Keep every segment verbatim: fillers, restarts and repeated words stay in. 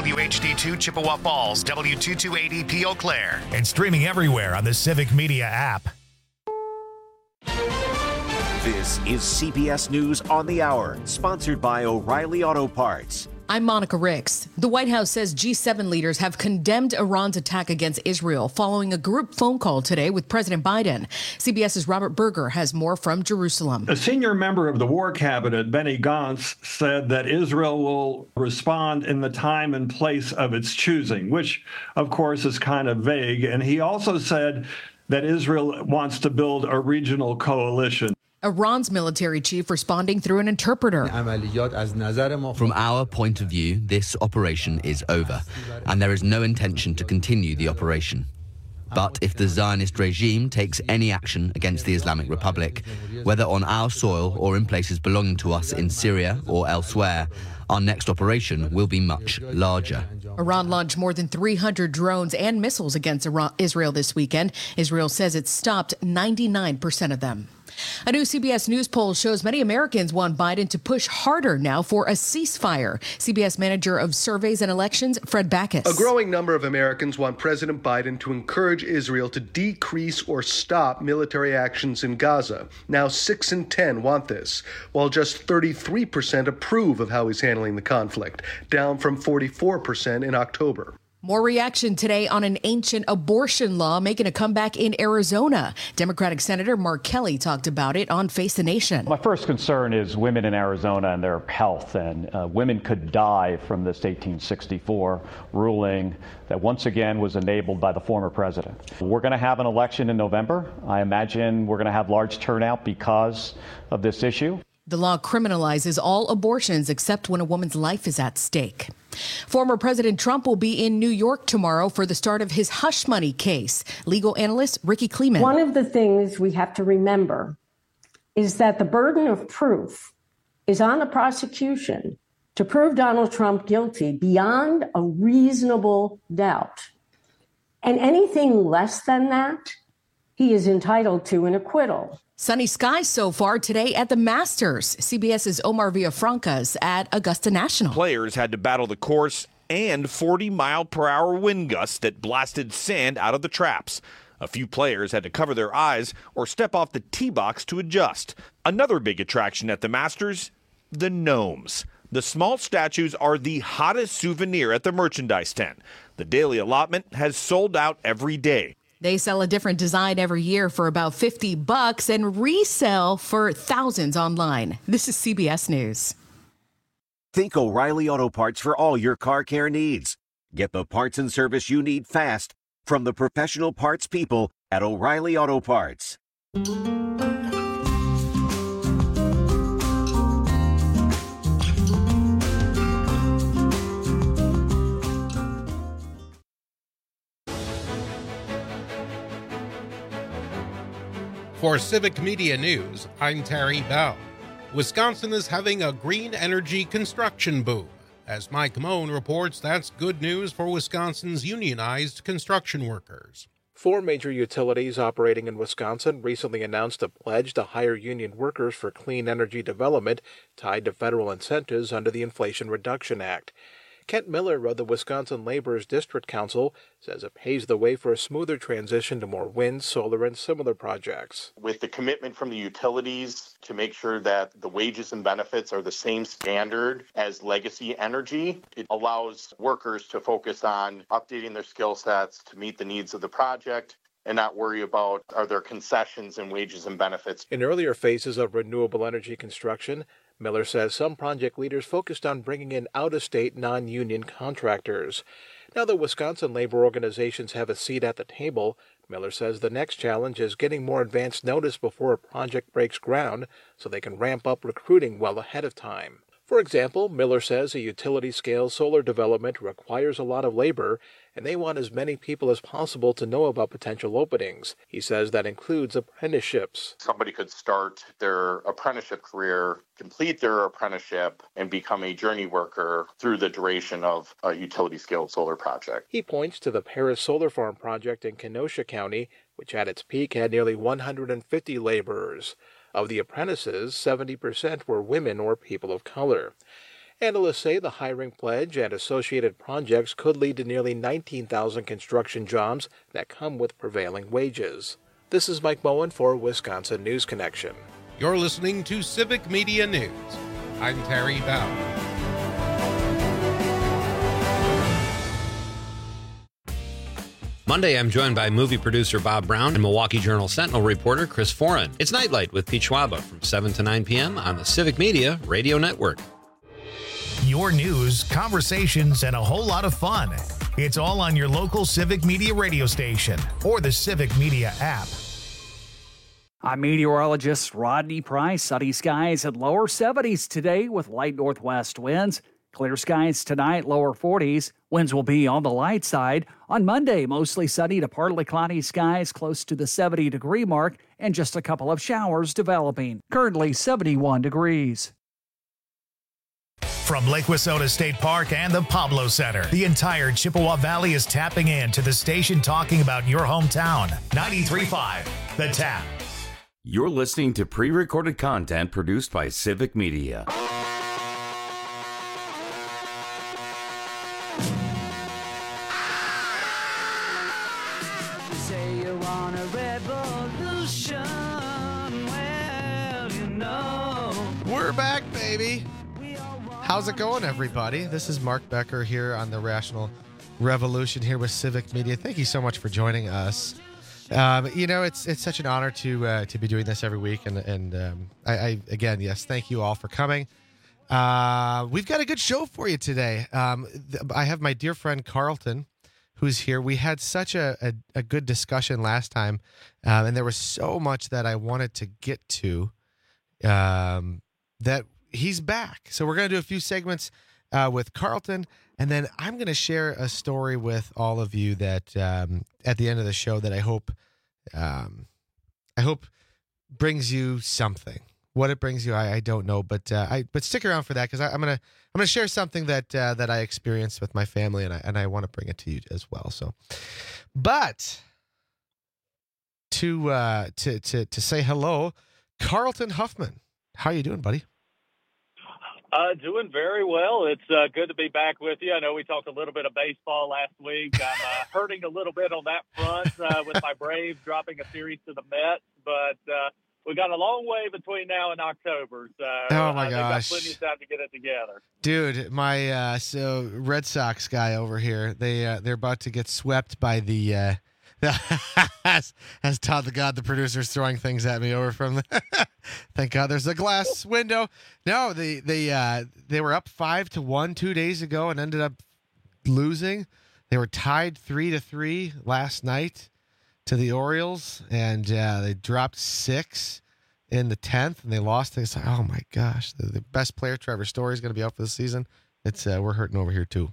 W H D two Chippewa Falls, W two two eight E P Eau Claire, and streaming everywhere on the Civic Media app. This is C B S News on the Hour, sponsored by O'Reilly Auto Parts. I'm Monica Ricks. The White House says G seven leaders have condemned Iran's attack against Israel following a group phone call today with President Biden. CBS's Robert Berger has more from Jerusalem. A senior member of the War Cabinet, Benny Gantz, said that Israel will respond in the time and place of its choosing, which, of course, is kind of vague. And he also said that Israel wants to build a regional coalition. Iran's military chief responding through an interpreter. From our point of view, this operation is over, and there is no intention to continue the operation. But if the Zionist regime takes any action against the Islamic Republic, whether on our soil or in places belonging to us in Syria or elsewhere, our next operation will be much larger. Iran launched more than three hundred drones and missiles against Iran- Israel this weekend. Israel says it stopped ninety-nine percent of them. A new C B S News poll shows many Americans want Biden to push harder now for a ceasefire. C B S manager of surveys and elections, Fred Backus. A growing number of Americans want President Biden to encourage Israel to decrease or stop military actions in Gaza. Now six in ten want this, while just thirty-three percent approve of how he's handling the conflict, down from forty-four percent in October. More reaction today on an ancient abortion law making a comeback in Arizona. Democratic Senator Mark Kelly talked about it on Face the Nation. My first concern is women in Arizona and their health. And uh, women could die from this eighteen sixty-four ruling that once again was enabled by the former president. We're going to have an election in November. I imagine we're going to have large turnout because of this issue. The law criminalizes all abortions except when a woman's life is at stake. Former President Trump will be in New York tomorrow for the start of his hush money case. Legal analyst Ricky Kleeman. One of the things we have to remember is that the burden of proof is on the prosecution to prove Donald Trump guilty beyond a reasonable doubt. And anything less than that, he is entitled to an acquittal. Sunny skies so far today at the Masters. CBS's Omar Villafranca's at Augusta National. Players had to battle the course and forty mile per hour wind gusts that blasted sand out of the traps. A few players had to cover their eyes or step off the tee box to adjust. Another big attraction at the Masters, the gnomes. The small statues are the hottest souvenir at the merchandise tent. The daily allotment has sold out every day. They sell a different design every year for about fifty bucks and resell for thousands online. This is C B S News. Think O'Reilly Auto Parts for all your car care needs. Get the parts and service you need fast from the professional parts people at O'Reilly Auto Parts. For Civic Media News, I'm Terry Bell. Wisconsin is having a green energy construction boom. As Mike Moan reports, that's good news for Wisconsin's unionized construction workers. Four major utilities operating in Wisconsin recently announced a pledge to hire union workers for clean energy development tied to federal incentives under the Inflation Reduction Act. Kent Miller of the Wisconsin Laborers District Council says it paves the way for a smoother transition to more wind, solar, and similar projects. With the commitment from the utilities to make sure that the wages and benefits are the same standard as legacy energy, it allows workers to focus on updating their skill sets to meet the needs of the project and not worry about are there concessions in wages and benefits. In earlier phases of renewable energy construction, Miller says some project leaders focused on bringing in out-of-state non-union contractors. Now that Wisconsin labor organizations have a seat at the table, Miller says the next challenge is getting more advance notice before a project breaks ground so they can ramp up recruiting well ahead of time. For example, Miller says a utility-scale solar development requires a lot of labor, and they want as many people as possible to know about potential openings. He says that includes apprenticeships. Somebody could start their apprenticeship career, complete their apprenticeship, and become a journey worker through the duration of a utility-scale solar project. He points to the Paris Solar Farm project in Kenosha County, which at its peak had nearly one hundred fifty laborers. Of the apprentices, seventy percent were women or people of color. Analysts say the hiring pledge and associated projects could lead to nearly nineteen thousand construction jobs that come with prevailing wages. This is Mike Bowen for Wisconsin News Connection. You're listening to Civic Media News. I'm Terry Bell. Monday, I'm joined by movie producer Bob Brown and Milwaukee Journal Sentinel reporter Chris Foran. It's Nightlight with Pete Schwaba from seven to nine p.m. on the Civic Media Radio Network. Your news, conversations, and a whole lot of fun. It's all on your local Civic Media radio station or the Civic Media app. I'm meteorologist Rodney Price. Sunny skies at lower seventies today with light northwest winds. Clear skies tonight, lower forties. Winds will be on the light side. On Monday, mostly sunny to partly cloudy skies close to the seventy degree mark and just a couple of showers developing. Currently seventy-one degrees. From Lake Wissota State Park and the Pablo Center, the entire Chippewa Valley is tapping in to the station talking about your hometown. ninety-three point five, The Tap. You're listening to pre-recorded content produced by Civic Media. Say you're on a revolution, well, you know. We're back, baby. How's it going, everybody? This is Mark Becker here on the Rational Revolution here with Civic Media. Thank you so much for joining us. Um, you know, it's it's such an honor to uh, to be doing this every week, and and um, I, I again, yes, thank you all for coming. Uh, we've got a good show for you today. Um, th- I have my dear friend Carlton, who's here. We had such a a, a good discussion last time, uh, and there was so much that I wanted to get to. Um, that. He's back. So we're going to do a few segments uh, with Carlton, and then I'm going to share a story with all of you that um, at the end of the show that I hope um, I hope brings you something. What it brings you, I, I don't know, but uh, I but stick around for that because I'm gonna I'm gonna share something that uh, that I experienced with my family, and I and I want to bring it to you as well. So, but to uh, to to to say hello, Carlton Huffman, how you doing, buddy? Uh, doing very well. It's uh, good to be back with you. I know we talked a little bit of baseball last week. I'm uh, hurting a little bit on that front uh, with my Braves dropping a series to the Mets, but uh, we got a long way between now and October. So oh my uh, gosh, got plenty of time to get it together. Dude, my uh, so Red Sox guy over here, they uh, they're about to get swept by the. Uh, as, as Todd the God, the producer's throwing things at me over from the thank God there's a glass window. No, they they uh, they were up five to one two days ago and ended up losing. They were tied three to three last night to the Orioles, and uh, they dropped six in the tenth, and they lost. It's like, oh my gosh, the, the best player, Trevor Story, is going to be out for the season. It's uh, we're hurting over here too.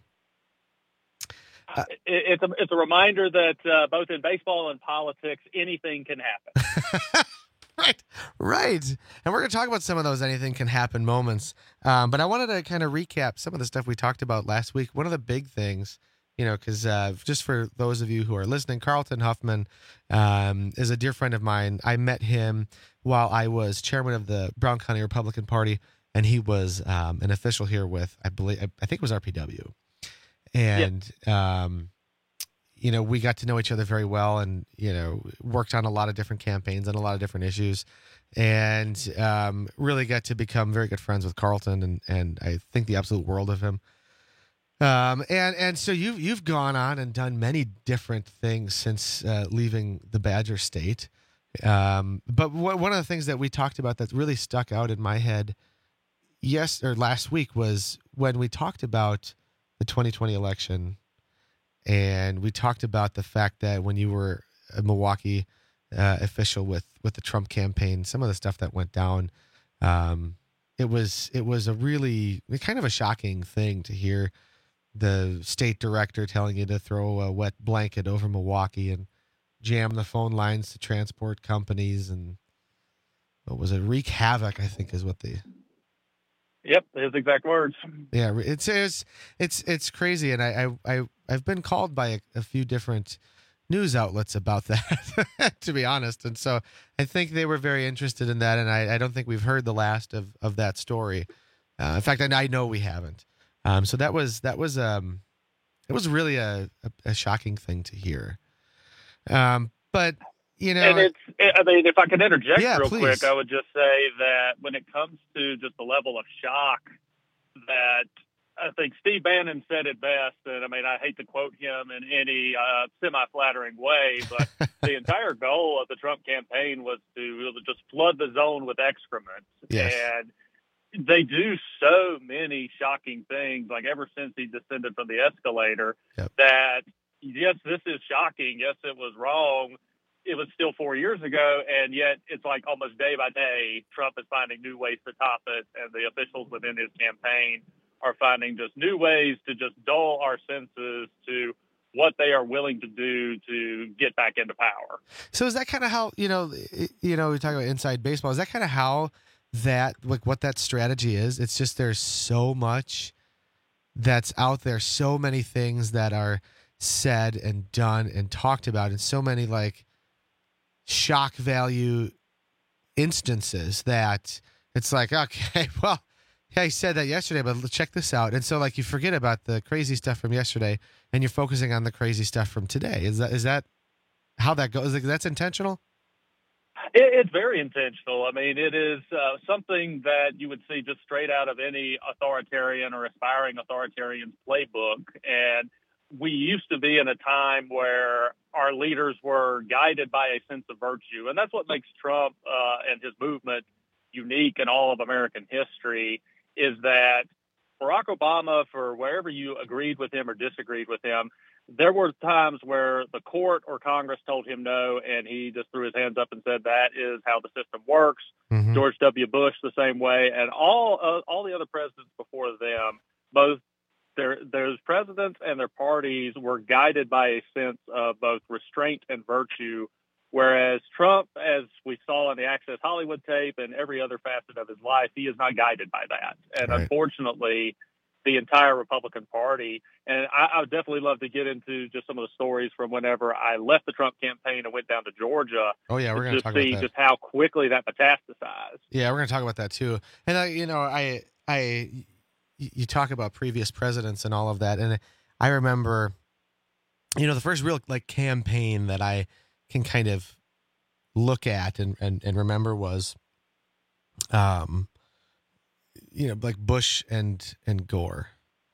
Uh, it, it's a it's a reminder that uh, both in baseball and politics, anything can happen. right, right. And we're going to talk about some of those anything can happen moments. Um, but I wanted to kind of recap some of the stuff we talked about last week. One of the big things, you know, because uh, just for those of you who are listening, Carlton Huffman um, is a dear friend of mine. I met him while I was chairman of the Brown County Republican Party, and he was um, an official here with, I believe, I think it was R P W. And, yep. um, you know, we got to know each other very well and, you know, worked on a lot of different campaigns and a lot of different issues and um, really got to become very good friends with Carlton and, and I think the absolute world of him. Um, and, and so you've, you've gone on and done many different things since uh, leaving the Badger State. Um, but w- one of the things that we talked about that really stuck out in my head yes, or last week was when we talked about the twenty twenty election, and we talked about the fact that when you were a Milwaukee uh, official with, with the Trump campaign, some of the stuff that went down, um, it was it was a really kind of a shocking thing to hear the state director telling you to throw a wet blanket over Milwaukee and jam the phone lines to transport companies and what was it, wreak havoc, I think is what the Yep, his exact words. Yeah, it's it's it's it's crazy, and I I, I I've been called by a, a few different news outlets about that, to be honest, and so I think they were very interested in that, and I, I don't think we've heard the last of, of that story. Uh, in fact, I, I know we haven't. Um, so that was that was um, it was really a, a, a shocking thing to hear. Um, but you know, and it's, I mean, if I could interject yeah, real please. quick, I would just say that when it comes to just the level of shock that I think Steve Bannon said it best, and I mean, I hate to quote him in any uh, semi-flattering way, but the entire goal of the Trump campaign was to just flood the zone with excrement. Yes. And they do so many shocking things, like ever since he descended from the escalator, yep. that, yes, this is shocking. Yes, it was wrong. It was still four years ago, and yet it's like almost day by day, Trump is finding new ways to top it, and the officials within his campaign are finding just new ways to just dull our senses to what they are willing to do to get back into power. So is that kind of how, you know, you know, we talk about inside baseball. Is that kind of how that, like what that strategy is? It's just there's so much that's out there, so many things that are said and done and talked about, and so many like shock value instances that it's like, okay, well, yeah, he said that yesterday, but check this out. And so, like, you forget about the crazy stuff from yesterday, and you're focusing on the crazy stuff from today. Is that is that how that goes? Like, that's intentional? It, it's very intentional. I mean, it is uh, something that you would see just straight out of any authoritarian or aspiring authoritarian's playbook. And we used to be in a time where our leaders were guided by a sense of virtue. And that's what makes Trump uh, and his movement unique in all of American history, is that Barack Obama, for wherever you agreed with him or disagreed with him, there were times where the court or Congress told him no, and he just threw his hands up and said, that is how the system works. Mm-hmm. George W. Bush the same way, and all uh, all the other presidents before them, both their those presidents and their parties were guided by a sense of both restraint and virtue, whereas Trump, as we saw in the Access Hollywood tape and every other facet of his life, he is not guided by that. And right. Unfortunately, the entire Republican Party, and I, I would definitely love to get into just some of the stories from whenever I left the Trump campaign and went down to Georgia. Oh, yeah, we're going to talk see about that. Just how quickly that metastasized. Yeah, we're going to talk about that too. And, I, you know, I, I, you talk about previous presidents and all of that, and I remember, you know, the first real like campaign that I can kind of look at and, and, and remember was, um, you know, like Bush and, and Gore.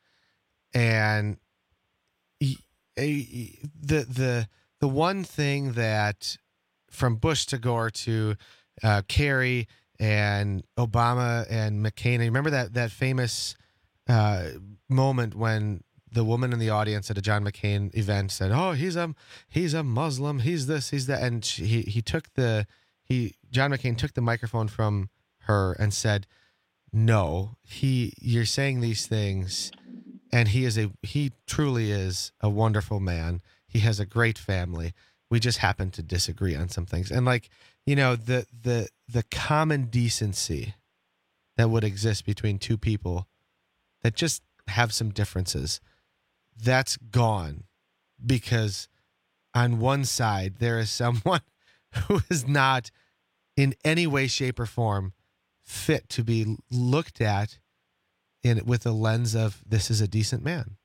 And he, he, the, the, the one thing that from Bush to Gore to uh, Kerry and Obama and McCain, I remember that, that famous uh, moment when the woman in the audience at a John McCain event said, "Oh, he's a he's a Muslim. He's this. He's that." And she, he he took the he John McCain took the microphone from her and said, "No, he you're saying these things, and he is a he truly is a wonderful man. He has a great family. We just happen to disagree on some things." And like, you know, the the the common decency that would exist between two people that just have some differences, that's gone, because on one side there is someone who is not in any way, shape, or form fit to be looked at in with a lens of this is a decent man.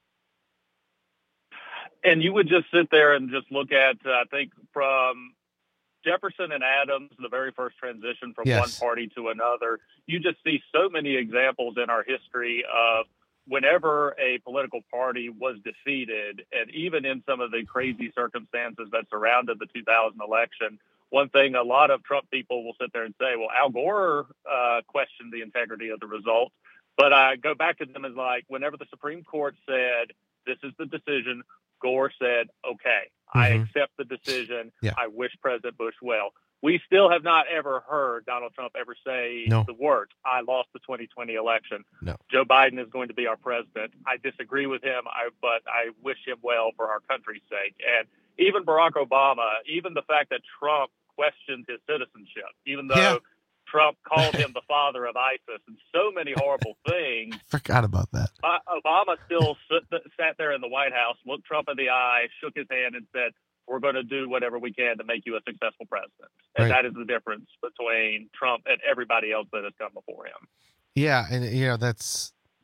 And you would just sit there and just look at, uh, I think, from Jefferson and Adams, the very first transition from yes. one party to another, you just see so many examples in our history of whenever a political party was defeated, and even in some of the crazy circumstances that surrounded the two thousand election, one thing a lot of Trump people will sit there and say, well, Al Gore uh, questioned the integrity of the result. But I go back to them as like, whenever the Supreme Court said, this is the decision, Gore said, okay, mm-hmm. I accept the decision. Yeah. I wish President Bush well. We still have not ever heard Donald Trump ever say no. the words, I lost the twenty twenty election. No. Joe Biden is going to be our president. I disagree with him, I, but I wish him well for our country's sake. And even Barack Obama, even the fact that Trump questioned his citizenship, even though yeah. Trump called him the father of ISIS and so many horrible things. I forgot about that. Uh, Obama still sit, sat there in the White House, looked Trump in the eye, shook his hand and said, we're going to do whatever we can to make you a successful president. And right. that is the difference between Trump and everybody else that has come before him. Yeah. And, you know, that's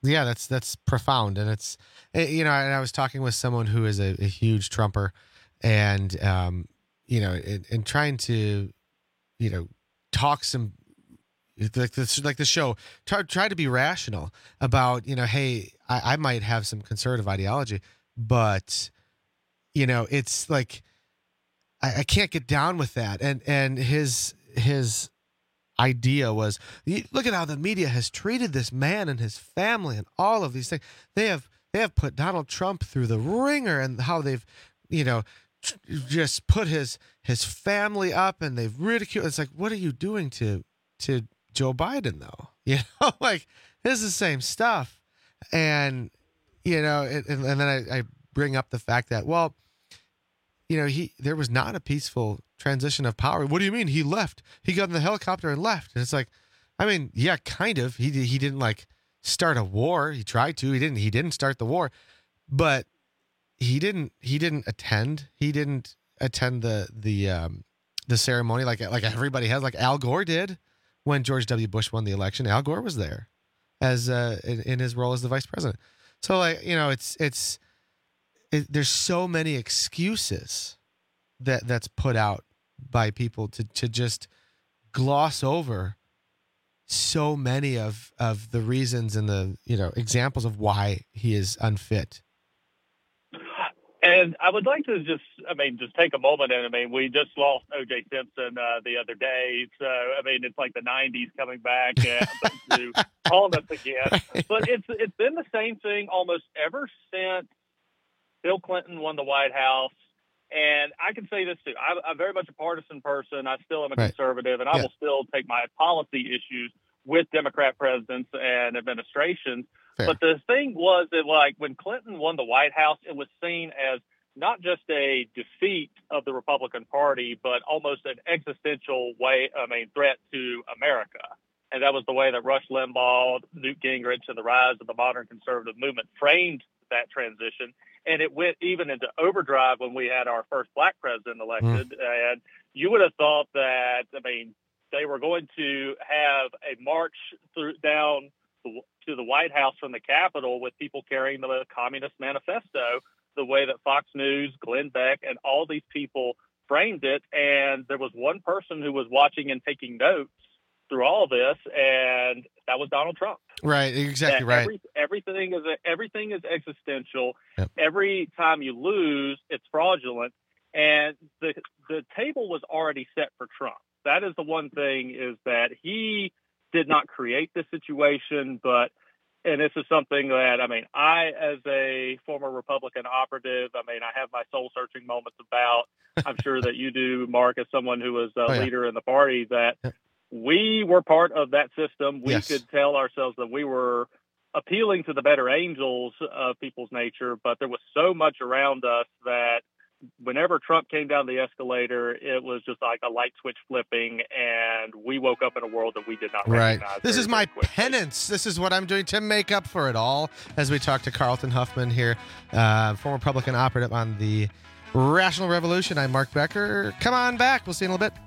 yeah, that's that's profound, and it's you know, and I was talking with someone who is a, a huge Trumper, and um, you know, and, and trying to, you know, talk some like this like the show, try, try to be rational about, you know, hey, I, I might have some conservative ideology, but you know, it's like I, I can't get down with that, and and his his. idea was, look at how the media has treated this man and his family and all of these things. They have they have put Donald Trump through the ringer, and how they've, you know, tr- just put his his family up, and they've ridiculed. It's like, what are you doing to to Joe Biden though? You know, like it's the same stuff. And you know, and, and then I, I bring up the fact that, well, you know, he there was not a peaceful transition of power. What do you mean? He left. He got in the helicopter and left. And it's like, I mean, yeah, kind of. He he didn't like start a war. He tried to. He didn't. He didn't start the war, but he didn't. He didn't attend. He didn't attend the the um, the ceremony like like everybody has. Like Al Gore did when George W. Bush won the election. Al Gore was there as uh, in, in his role as the vice president. So like, you know, it's it's it, there's so many excuses that that's put out by people to, to just gloss over so many of, of the reasons and the, you know, examples of why he is unfit. And I would like to just, I mean, just take a moment. And I mean, we just lost O J Simpson uh, the other day. So, I mean, it's like the nineties coming back uh, to haunt us again. But it's it's been the same thing almost ever since Bill Clinton won the White House. And I can say this too. I'm, I'm very much a partisan person. I still am a right. conservative, and I yeah. will still take my policy issues with Democrat presidents and administrations. Fair. But the thing was that, like, when Clinton won the White House, it was seen as not just a defeat of the Republican Party, but almost an existential way, I mean, threat to America. And that was the way that Rush Limbaugh, Newt Gingrich, and the rise of the modern conservative movement framed that transition. And it went even into overdrive when we had our first black president elected. Mm. And you would have thought that, I mean, they were going to have a march through down the, to the White House from the Capitol with people carrying the Communist Manifesto, the way that Fox News, Glenn Beck, and all these people framed it. And there was one person who was watching and taking notes through all this, and that was Donald Trump. Right, exactly that right. Every, everything is everything is existential. Yep. Every time you lose, it's fraudulent, and the the table was already set for Trump. That is the one thing, is that he did not create this situation, but and this is something that, I mean, I, as a former Republican operative, I mean, I have my soul-searching moments about. I'm sure that you do, Mark, as someone who was a oh, yeah. leader in the party, that. Yep. We were part of that system. We yes. could tell ourselves that we were appealing to the better angels of people's nature, but there was so much around us that whenever Trump came down the escalator, it was just like a light switch flipping, and we woke up in a world that we did not right. recognize. This very, is my quickly. penance. This is what I'm doing to make up for it all, as we talk to Carlton Huffman here, uh, former Republican operative on the Rational Revolution. I'm Mark Becker. Come on back. We'll see you in a little bit.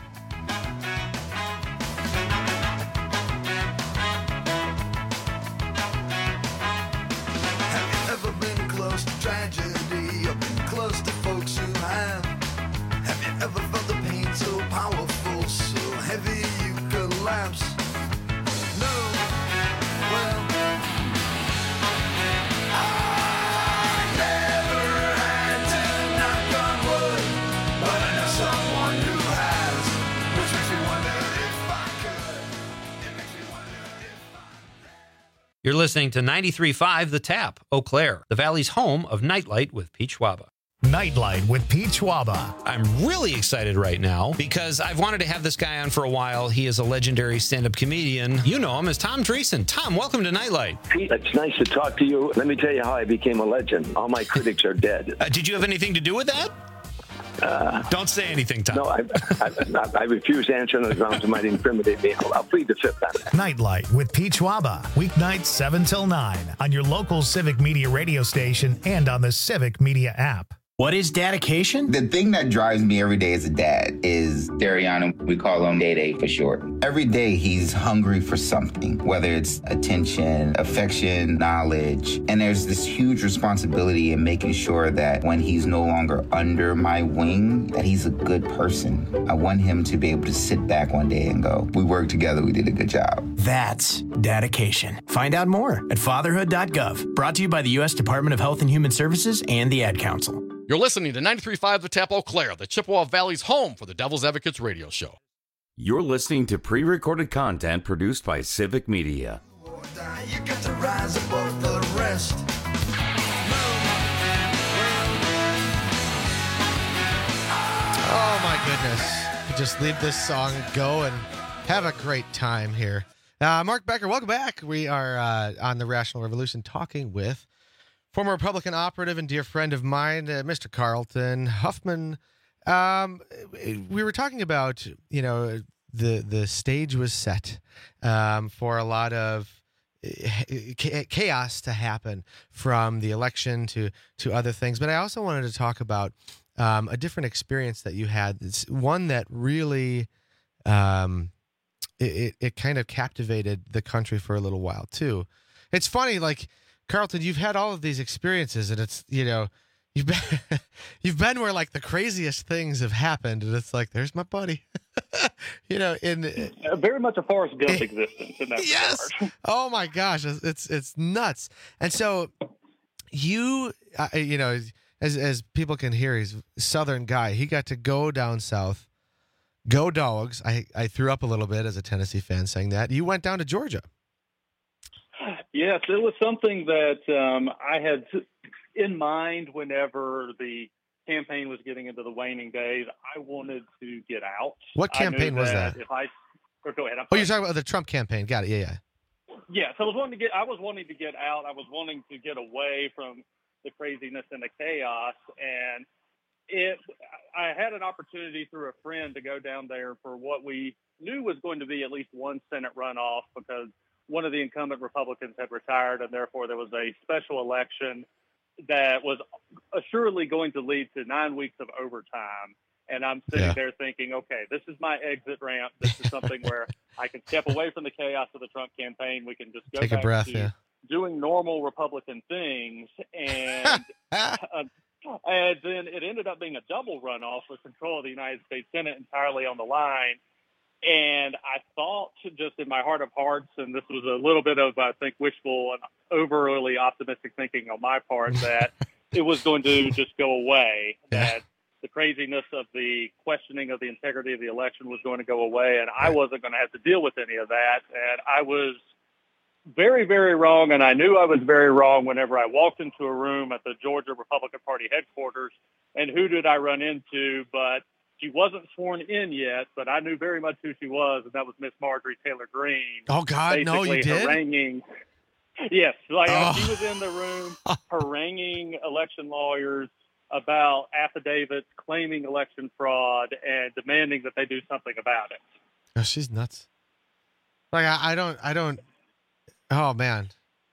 You're listening to ninety-three point five The Tap, Eau Claire, the Valley's home of Nightlight with Pete Schwaba. Nightlight with Pete Schwaba. I'm really excited right now because I've wanted to have this guy on for a while. He is a legendary stand-up comedian. You know him as Tom Dreesen. Tom, welcome to Nightlight. Pete, it's nice to talk to you. Let me tell you how I became a legend. All my critics are dead. Uh, did you have anything to do with that? Uh, Don't say anything, Tom. No, I, I, I refuse to answer on the grounds it might incriminate me. I'll, I'll plead the fifth on that. Nightlight with Pete Schwaba. Weeknights seven till nine on your local Civic Media radio station and on the Civic Media app. What is dedication? The thing that drives me every day as a dad is Dariana. We call him Day Day for short. Every day he's hungry for something, whether it's attention, affection, knowledge. And there's this huge responsibility in making sure that when he's no longer under my wing, that he's a good person. I want him to be able to sit back one day and go, we worked together, we did a good job. That's dedication. Find out more at fatherhood dot gov. Brought to you by the U S Department of Health and Human Services and the Ad Council. You're listening to ninety-three point five The Tap Eau Claire, the Chippewa Valley's home for the Devil's Advocates radio show. You're listening to pre-recorded content produced by Civic Media. You got to rise above the rest. Oh my goodness. Just leave this song go and have a great time here. Uh, Mark Becker, welcome back. We are uh, on the Rational Revolution talking with former Republican operative and dear friend of mine, uh, Mister Carlton Huffman. Um, we were talking about, you know, the the stage was set um, for a lot of chaos to happen from the election to to other things. But I also wanted to talk about um, a different experience that you had. It's one that really um, it, it kind of captivated the country for a little while too. It's funny, like, Carlton, you've had all of these experiences, and it's, you know, you've been you've been where like the craziest things have happened, and it's like, there's my buddy, you know, in uh, very much a Forrest Gump existence in that yes. regard. Oh my gosh, it's it's, it's nuts. And so you, uh, you know, as as people can hear, he's a Southern guy. He got to go down south, go Dogs. I I threw up a little bit as a Tennessee fan saying that. You went down to Georgia. Yes, it was something that um, I had in mind whenever the campaign was getting into the waning days. I wanted to get out. What campaign was that? If I, or go ahead. I'm oh, sorry. you're talking about the Trump campaign. Got it. Yeah, yeah. Yes, I was wanting to get. I was wanting to get out. I was wanting to get away from the craziness and the chaos. And it, I had an opportunity through a friend to go down there for what we knew was going to be at least one Senate runoff, because one of the incumbent Republicans had retired, and therefore there was a special election that was assuredly going to lead to nine weeks of overtime. And I'm sitting Yeah. there thinking, okay, this is my exit ramp. This is something where I can step away from the chaos of the Trump campaign. We can just go Take a back breath, to yeah. doing normal Republican things. And, uh, and then it ended up being a double runoff with control of the United States Senate entirely on the line. And I thought, just in my heart of hearts, and this was a little bit of, I think, wishful and overly optimistic thinking on my part, that it was going to just go away, that the craziness of the questioning of the integrity of the election was going to go away, and I wasn't going to have to deal with any of that. And I was very, very wrong, and I knew I was very wrong whenever I walked into a room at the Georgia Republican Party headquarters, and who did I run into but she wasn't sworn in yet, but I knew very much who she was, and that was Miss Marjorie Taylor Greene. Oh, God, no, you basically did? haranguing. Yes, like Oh. she was in the room haranguing election lawyers about affidavits claiming election fraud and demanding that they do something about it. Oh, she's nuts. Like, I, I don't, I don't, oh, man.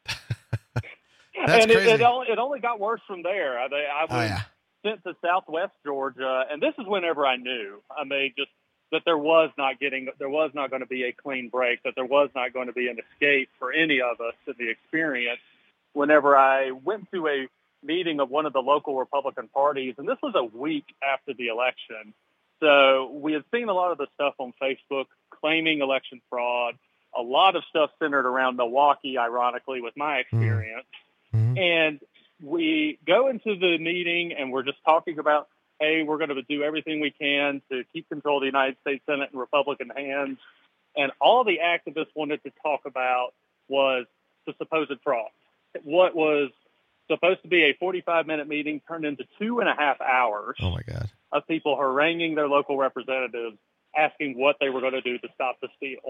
That's and it, crazy. it, only, it only got worse from there. I, I was Oh, yeah. sent to Southwest Georgia, and this is whenever I knew, I mean, just that there was not getting, there was not going to be a clean break, that there was not going to be an escape for any of us in the experience. Whenever I went to a meeting of one of the local Republican parties, and this was a week after the election, so we had seen a lot of the stuff on Facebook claiming election fraud, a lot of stuff centered around Milwaukee, ironically, with my experience. Mm-hmm. And we go into the meeting and we're just talking about, hey, we're going to do everything we can to keep control of the United States Senate in Republican hands. And all the activists wanted to talk about was the supposed fraud. What was supposed to be a forty-five minute meeting turned into two and a half hours Oh, my God. of people haranguing their local representatives, asking what they were going to do to stop the steal.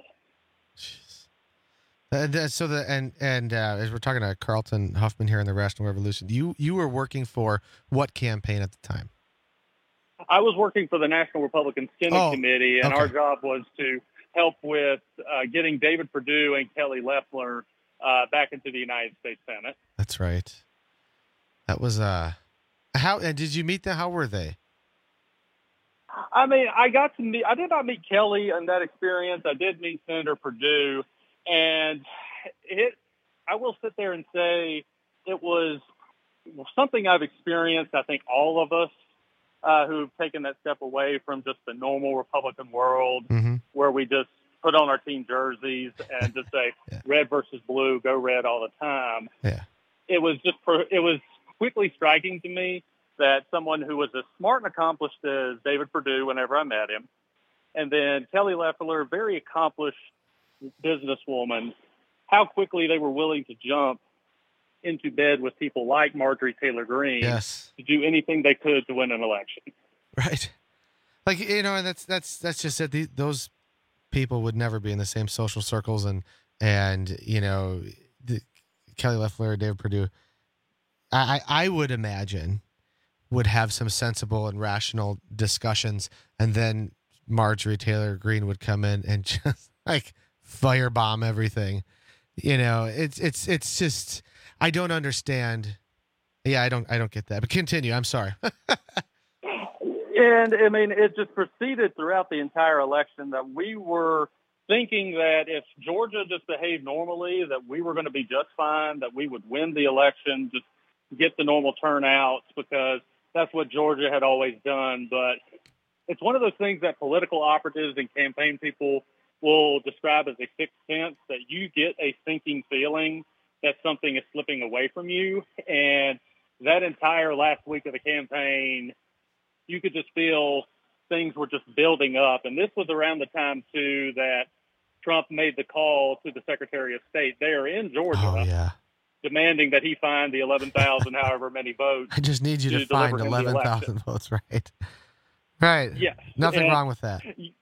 And uh, so the and and uh, as we're talking to Carlton Huffman here in the Rational Revolution, you you were working for what campaign at the time? I was working for the National Republican Senate Oh, Committee, and okay. our job was to help with uh, getting David Perdue and Kelly Loeffler uh, back into the United States Senate. That's right. That was uh How and did you meet them? How were they? I mean, I got to meet, I did not meet Kelly in that experience. I did meet Senator Perdue, and it, I will sit there and say it was something I've experienced, I think all of us uh, who've taken that step away from just the normal Republican world mm-hmm. where we just put on our team jerseys and just say yeah. red versus blue, go red all the time. Yeah. It was just, it was quickly striking to me that someone who was as smart and accomplished as David Perdue whenever I met him, and then Kelly Loeffler, very accomplished businesswoman, how quickly they were willing to jump into bed with people like Marjorie Taylor Greene yes. to do anything they could to win an election. Right. Like, you know, and that's, that's, that's just it. The, those people would never be in the same social circles and, and, you know, the, Kelly Loeffler, David Perdue, I, I would imagine would have some sensible and rational discussions, and then Marjorie Taylor Greene would come in and just like firebomb everything. You know, it's it's it's just I don't understand. Yeah, I don't I don't get that. But continue. I'm sorry. And I mean, it just proceeded throughout the entire election that we were thinking that if Georgia just behaved normally, that we were going to be just fine, that we would win the election, just get the normal turnouts, because that's what Georgia had always done. But it's one of those things that political operatives and campaign people will describe as a sixth sense, that you get a sinking feeling that something is slipping away from you. And that entire last week of the campaign, you could just feel things were just building up. And this was around the time, too, that Trump made the call to the Secretary of State there in Georgia. Oh, yeah. Demanding that he find the eleven thousand, however many votes. I just need you to, to find eleven thousand votes, right? Right. Yes. Nothing and, wrong with that.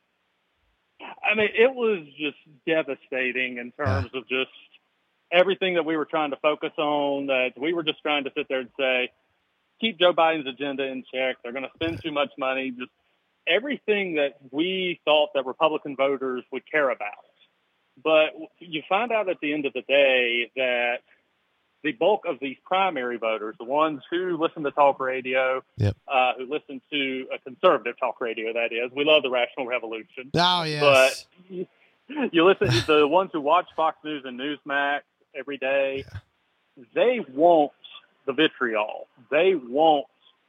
I mean, it was just devastating in terms yeah. of just everything that we were trying to focus on, that we were just trying to sit there and say, keep Joe Biden's agenda in check. They're going to spend too much money. Just everything that we thought that Republican voters would care about. But you find out at the end of the day that the bulk of these primary voters, the ones who listen to talk radio, yep. uh, who listen to a conservative talk radio, that is, we love the Rational Revolution. Oh, yes. But you, you listen to the ones who watch Fox News and Newsmax every day, yeah. they want the vitriol. They want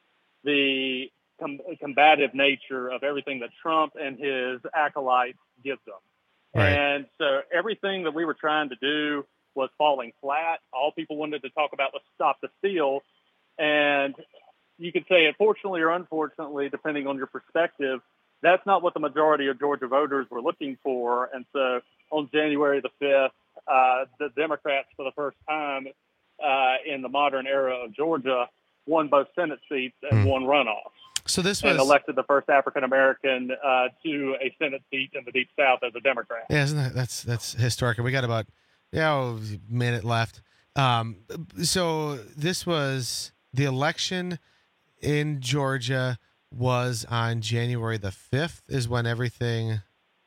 the com- combative nature of everything that Trump and his acolytes give them. Right. And so everything that we were trying to do was falling flat. All people wanted to talk about was stop the steal. And you could say, unfortunately or unfortunately, depending on your perspective, that's not what the majority of Georgia voters were looking for. And so on January the fifth, uh, the Democrats, for the first time uh, in the modern era of Georgia, won both Senate seats and mm. won runoffs. So this was and elected the first African American uh, to a Senate seat in the Deep South as a Democrat. Yeah, isn't that that's that's historic? And we got about yeah oh, a minute left. Um, so this was the election in Georgia was on January the fifth. Is when everything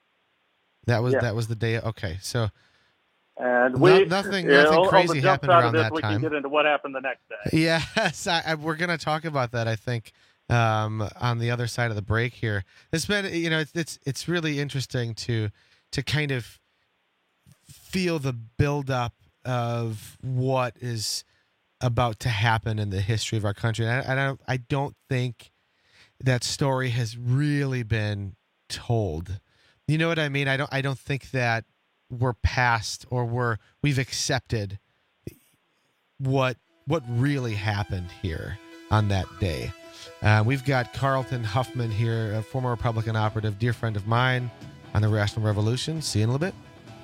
that was yeah. that was the day. Okay, so. And we, no, nothing, nothing yeah, crazy happened around this, that we time. We can get into what happened the next day. Yes, I, I, we're going to talk about that, I think, um, on the other side of the break here. It's been, you know, it's it's, it's really interesting to to kind of feel the buildup of what is about to happen in the history of our country. And I, I don't, I don't think that story has really been told. You know what I mean? I don't, I don't think that we're past or we're we've accepted what what really happened here on that day. Uh, we've got Carlton Huffman here, a former Republican operative, dear friend of mine on the Rational Revolution. See you in a little bit.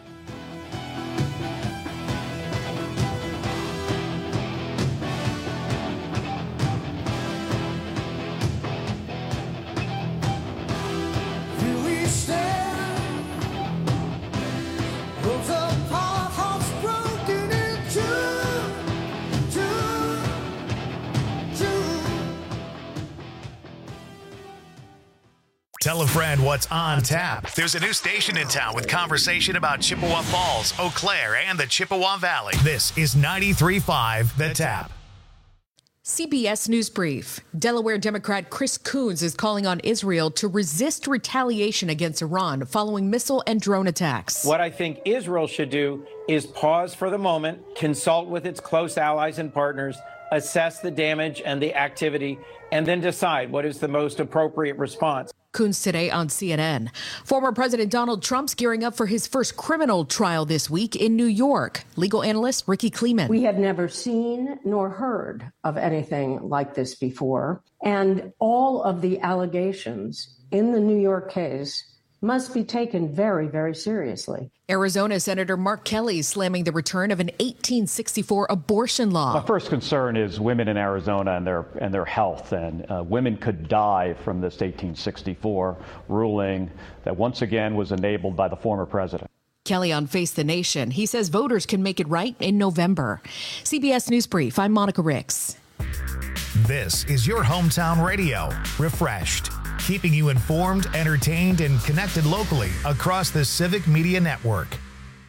Tell a friend what's on tap. There's a new station in town with conversation about Chippewa Falls, Eau Claire, and the Chippewa Valley. This is ninety-three point five The Tap. C B S News Brief. Delaware Democrat Chris Coons is calling on Israel to resist retaliation against Iran following missile and drone attacks. What I think Israel should do is pause for the moment, consult with its close allies and partners, assess the damage and the activity, and then decide what is the most appropriate response. Coons today on C N N. Former President Donald Trump's gearing up for his first criminal trial this week in New York. Legal analyst Ricky Kleeman. We have never seen nor heard of anything like this before. And all of the allegations in the New York case must be taken very, very seriously. Arizona Senator Mark Kelly slamming the return of an eighteen sixty-four abortion law. My first concern is women in Arizona and their and their health. And uh, women could die from this eighteen sixty-four ruling that once again was enabled by the former president. Kelly on Face the Nation. He says voters can make it right in November. C B S News Brief. I'm Monica Ricks. This is your hometown radio. Refreshed. Keeping you informed, entertained, and connected locally across the Civic Media Network.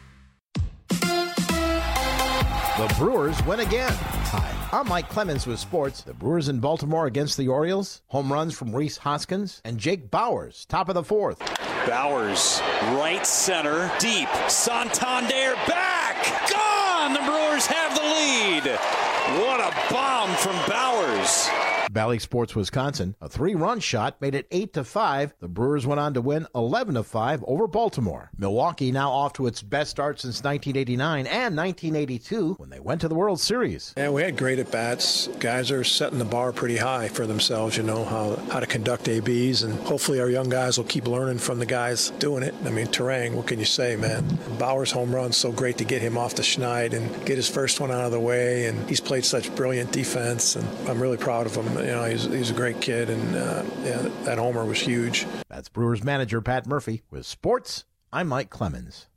The Brewers win again. Hi, I'm Mike Clemens with sports. The Brewers in Baltimore against the Orioles. Home runs from Rhys Hoskins and Jake Bauers, top of the fourth. Bauers, right center, deep. Santander back! Gone! The Brewers have the lead. What a bomb from Bauers. Valley Sports Wisconsin, a three-run shot made it eight to five. The Brewers went on to win eleven to five over Baltimore. Milwaukee now off to its best start since nineteen eighty-nine and nineteen eighty-two when they went to the World Series. Yeah, we had great at-bats. Guys are setting the bar pretty high for themselves, you know, how, how to conduct A Bs, and hopefully our young guys will keep learning from the guys doing it. I mean, Terang, what can you say, man? Bauer's home run, so great to get him off the schneid and get his first one out of the way, and he's played such brilliant defense, and I'm really proud of him. You know, he's, he's a great kid, and uh, yeah, that homer was huge. That's Brewers manager Pat Murphy. With sports, I'm Mike Clemens.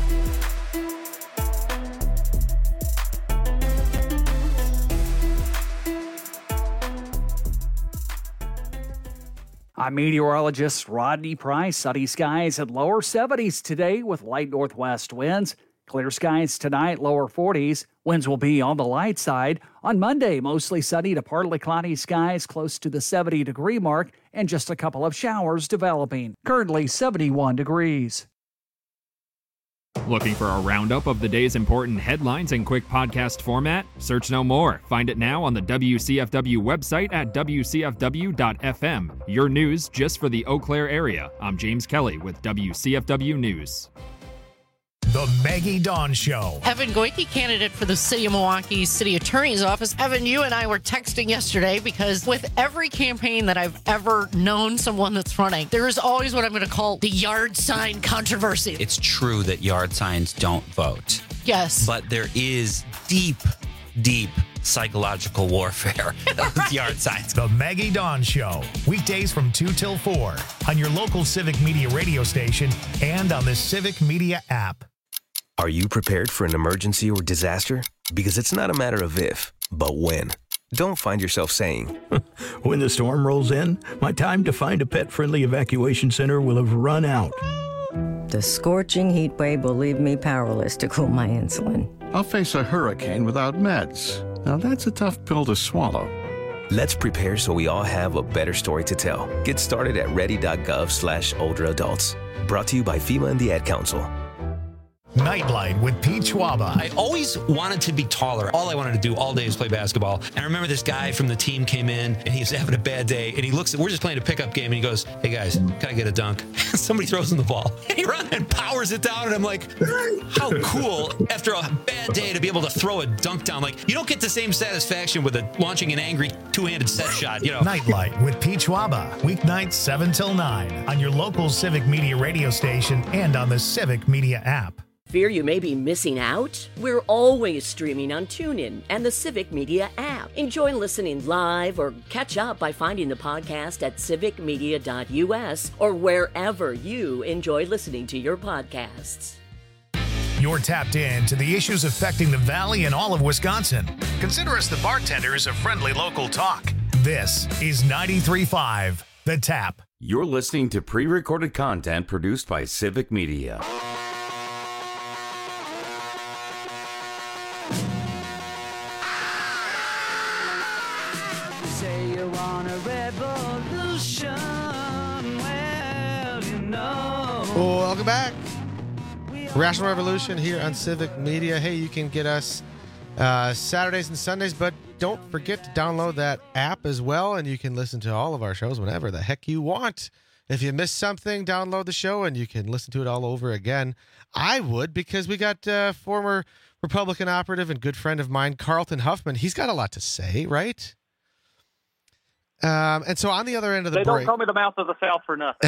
I'm meteorologist Rodney Price. Sunny skies at lower seventies today with light northwest winds. Clear skies tonight, lower forties. Winds will be on the light side. On Monday, mostly sunny to partly cloudy skies close to the seventy degree mark and just a couple of showers developing. Currently seventy-one degrees. Looking for a roundup of the day's important headlines in quick podcast format? Search no more. Find it now on the W C F W website at W C F W dot F M. Your news just for the Eau Claire area. I'm James Kelly with W C F W News. The Maggie Dawn Show. Evan Goyke, candidate for the City of Milwaukee's City Attorney's Office. Evan, you and I were texting yesterday because with every campaign that I've ever known someone that's running, there is always what I'm going to call the yard sign controversy. It's true that yard signs don't vote. Yes. But there is deep, deep psychological warfare with yard signs. The Maggie Dawn Show. Weekdays from two till four on your local Civic Media radio station and on the Civic Media app. Are you prepared for an emergency or disaster? Because it's not a matter of if, but when. Don't find yourself saying, when the storm rolls in, my time to find a pet-friendly evacuation center will have run out. The scorching heat wave will leave me powerless to cool my insulin. I'll face a hurricane without meds. Now that's a tough pill to swallow. Let's prepare so we all have a better story to tell. Get started at ready.gov slash older adults. Brought to you by FEMA and the Ad Council. Nightlight with Pete Schwaba. I always wanted to be taller. All I wanted to do all day was play basketball. And I remember this guy from the team came in and he was having a bad day. And he looks at, we're just playing a pickup game. And he goes, hey guys, can I get a dunk? Somebody throws him the ball. And he runs and powers it down. And I'm like, how cool after a bad day to be able to throw a dunk down. Like, you don't get the same satisfaction with a, launching an angry two-handed set shot, you know. Nightlight with Pete Schwaba. Weeknights seven till nine on your local Civic Media radio station and on the Civic Media app. Fear you may be missing out? We're always streaming on TuneIn and the Civic Media app. Enjoy listening live or catch up by finding the podcast at civic media dot U S or wherever you enjoy listening to your podcasts. You're tapped in to the issues affecting the Valley and all of Wisconsin. Consider us the bartenders of friendly local talk. This is ninety-three point five The Tap. You're listening to pre-recorded content produced by Civic Media. Welcome back. Rational Revolution here on Civic Media. Hey, you can get us uh, Saturdays and Sundays, but don't forget to download that app as well, and you can listen to all of our shows whenever the heck you want. If you missed something, download the show, and you can listen to it all over again. I would, because we got uh, former Republican operative and good friend of mine, Carlton Huffman. He's got a lot to say, right? Um, and so on the other end of the they break... They don't call me the mouth of the South for nothing.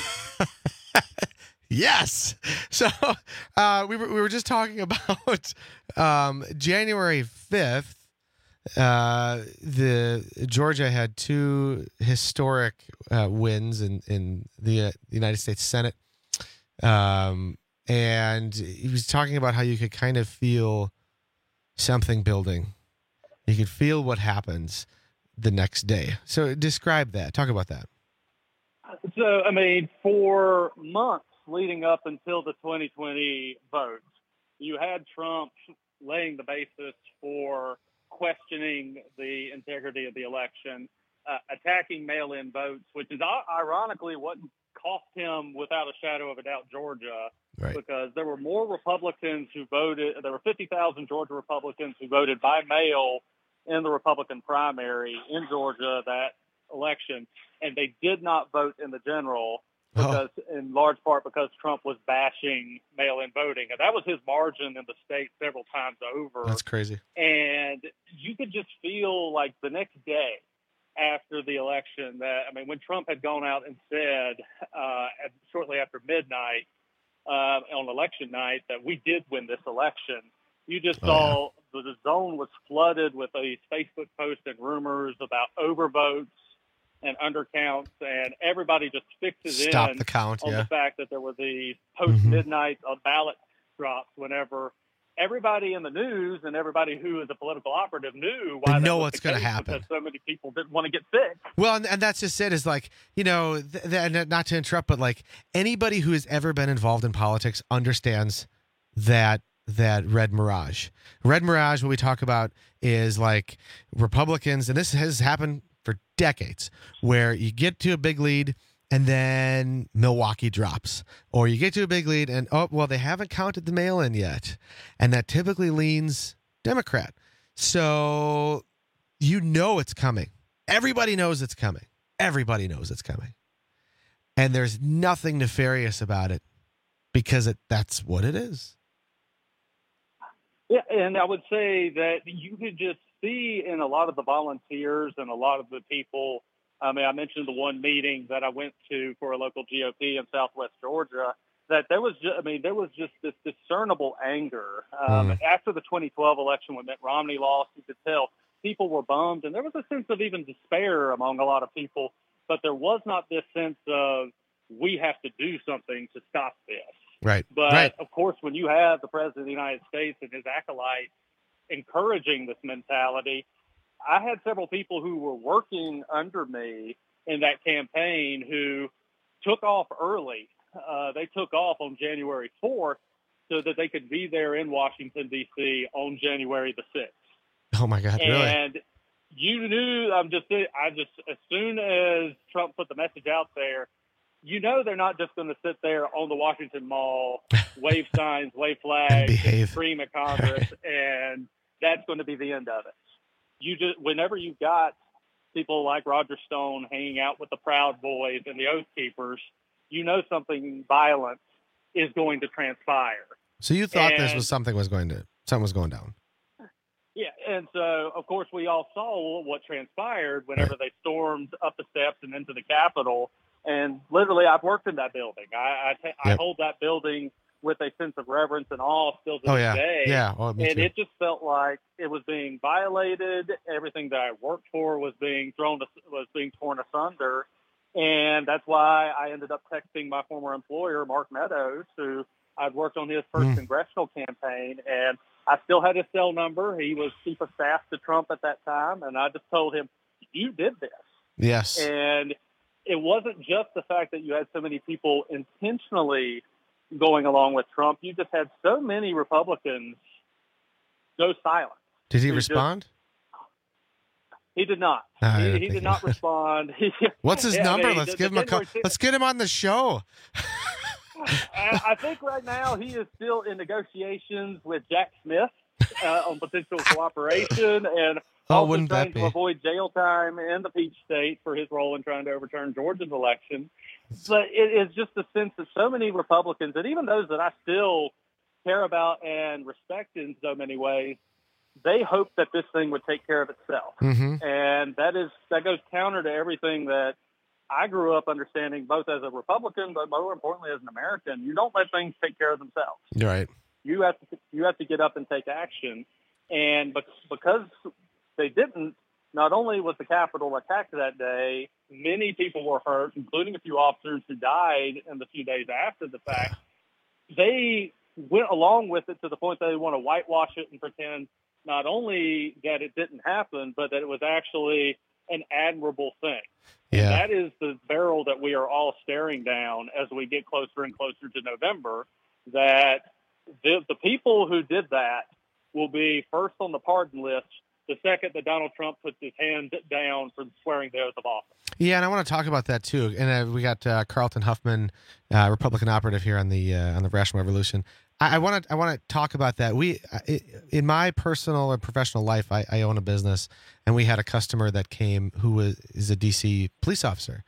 Yes. So uh, we were we were just talking about um, January fifth. Uh, the Georgia had two historic uh, wins in in the, uh, the United States Senate, um, and he was talking about how you could kind of feel something building. You could feel what happens the next day. So describe that. Talk about that. So I mean, for months leading up until the twenty twenty vote, you had Trump laying the basis for questioning the integrity of the election, uh, attacking mail-in votes, which is ironically what cost him, without a shadow of a doubt, Georgia, right. Because there were more Republicans who voted. There were fifty thousand Georgia Republicans who voted by mail in the Republican primary in Georgia that election, and they did not vote in the general. Because, oh. in large part, because Trump was bashing mail-in voting, and that was his margin in the state several times over. That's crazy. And you could just feel like the next day after the election that, I mean, when Trump had gone out and said uh, at, shortly after midnight uh, on election night that we did win this election, you just oh, saw yeah. the zone was flooded with these Facebook posts and rumors about overvotes and undercounts, and everybody just fixes Stop in the count, on yeah. the fact that there were these post-midnight mm-hmm. ballot drops whenever everybody in the news and everybody who is a political operative knew why they know that was what's going to happen. Because so many people didn't want to get sick. Well, and, and that's just it, is like, you know, th- th- not to interrupt, but like anybody who has ever been involved in politics understands that that red mirage. Red mirage, what we talk about is like Republicans, and this has happened for decades, where you get to a big lead and then Milwaukee drops, or you get to a big lead and, oh, well, they haven't counted the mail-in yet. And that typically leans Democrat. So you know it's coming. Everybody knows it's coming. Everybody knows it's coming. And there's nothing nefarious about it because it, that's what it is. Yeah, and I would say that you could just see in a lot of the volunteers and a lot of the people, I mean, I mentioned the one meeting that I went to for a local G O P in Southwest Georgia, that there was just, I mean, there was just this discernible anger. Um, mm. After the twenty twelve election when Mitt Romney lost, you could tell people were bummed, and there was a sense of even despair among a lot of people, but there was not this sense of we have to do something to stop this. Right. But, right. of course, when you have the President of the United States and his acolytes encouraging this mentality, I had several people who were working under me in that campaign who took off early. Uh, they took off on January fourth so that they could be there in Washington, D C on January the sixth. Oh, my God, really? And you knew, I'm just, I just, as soon as Trump put the message out there, you know they're not just going to sit there on the Washington Mall, wave signs, wave flags, and, and scream at Congress, and that's going to be the end of it. You just, whenever you've got people like Roger Stone hanging out with the Proud Boys and the Oath Keepers, you know something violent is going to transpire. So you thought and, this was something was going to something was going down. Yeah, and so of course we all saw what transpired whenever right. they stormed up the steps and into the Capitol. And literally, I've worked in that building. I I, t- yep. I hold that building with a sense of reverence and awe still to oh, this yeah. day. Yeah, oh, me and too. it just felt like it was being violated. Everything that I worked for was being thrown, to, was being torn asunder. And that's why I ended up texting my former employer, Mark Meadows, who I'd worked on his first mm. congressional campaign, and I still had his cell number. He was chief of staff to Trump at that time, and I just told him, you did this. Yes. And it wasn't just the fact that you had so many people intentionally going along with Trump. You just had so many Republicans go silent. Did he respond? Just, he did not. Uh, he he did not respond. What's his yeah, number? I mean, Let's the, give the him a call. Let's get him on the show. I, I think right now he is still in negotiations with Jack Smith uh, on potential cooperation and oh, also wouldn't trying that be? to avoid jail time in the Peach State for his role in trying to overturn Georgia's election. But it is just a sense that so many Republicans, and even those that I still care about and respect in so many ways, they hope that this thing would take care of itself. Mm-hmm. And that is that goes counter to everything that I grew up understanding, both as a Republican, but more importantly as an American. You don't let things take care of themselves. Right. You have to you have to get up and take action. And because they didn't, not only was the Capitol attacked that day, many people were hurt, including a few officers who died in the few days after the fact. They went along with it to the point that they want to whitewash it and pretend not only that it didn't happen, but that it was actually an admirable thing. Yeah. And that is the barrel that we are all staring down as we get closer and closer to November, that the, the people who did that will be first on the pardon list the second that Donald Trump puts his hand down for swearing the oath of office. Yeah, and I want to talk about that too. And uh, we got uh, Carlton Huffman, uh, Republican operative here on the uh, on the Rational Revolution. I want to I want to talk about that. We, in my personal and professional life, I, I own a business, and we had a customer that came who was is a D C police officer,